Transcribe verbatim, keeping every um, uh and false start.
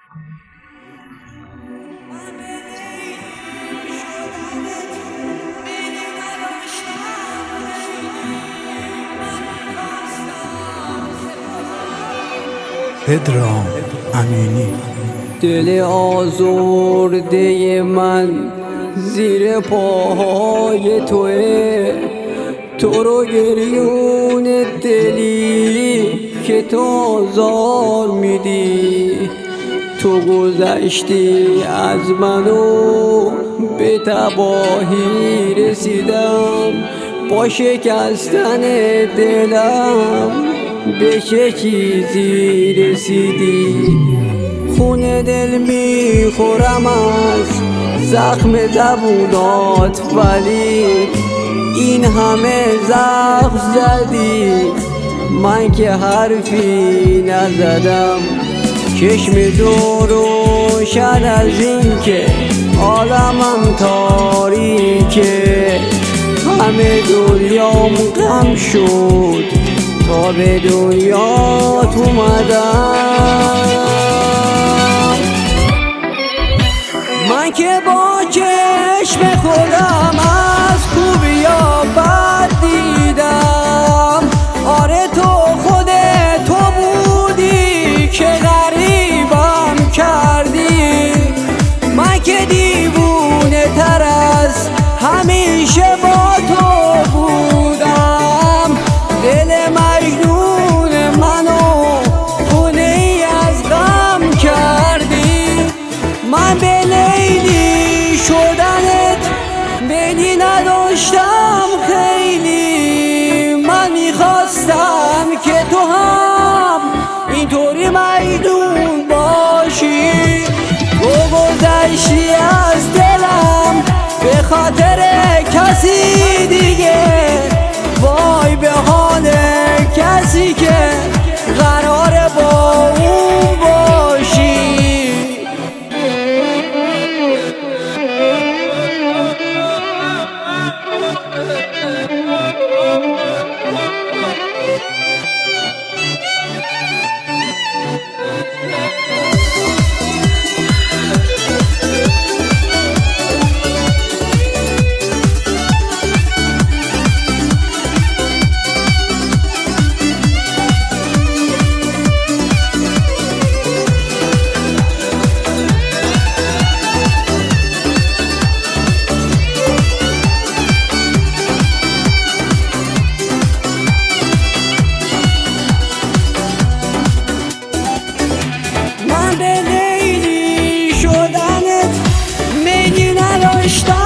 پدرام امینی. دل آزرده من زیر پاهای توه، تو رو گریون دلی که تو آزار میدی. تو گذشتی از منو به تباهی رسیدم، با شکستن دلم به چه چیزی رسیدی. خون دل میخورم از زخم زبونات، ولی این همه زخم زدی من که حرفی نزدم. چشم تو روشن از این که عالمم تاریکه، همه دنیام غم شد تا به دنیات اومدم. من که با چشم خودم از خوبی یا بد دیدم. آره تو خود تو بودی که غریبم کردی. من که دیوونه تر از همیشه با تو بودم. دل مجنون منو خونه ای از غم کردی. من به لیلی شدنت میلی نداشتم خیلی. من میخواستم که تو هم اینطوری مجنون باشی. تو گذشتی از دلم به خاطر کسی دیگه. وای به حال کسی که قراره با اون باشی. من به لیلی شدنت میلی نداشتم